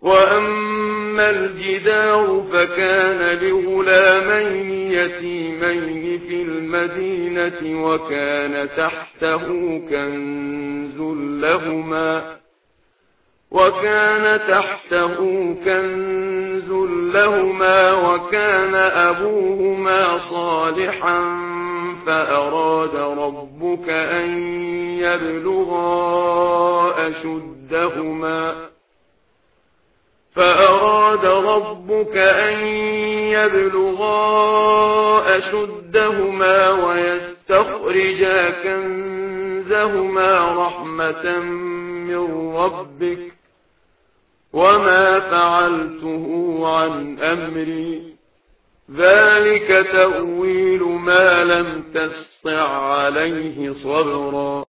وأما الجدار فكان لغلامين يتيمين في المدينة وكان تحته كنز لهما وكان أبوهما صالحا فأراد ربك أن يبلغا أشدهما ويستخرجا كنزهما رحمة من ربك وما فعلته عن أمري ذلك تأويل ما لم تسطع عليه صبرا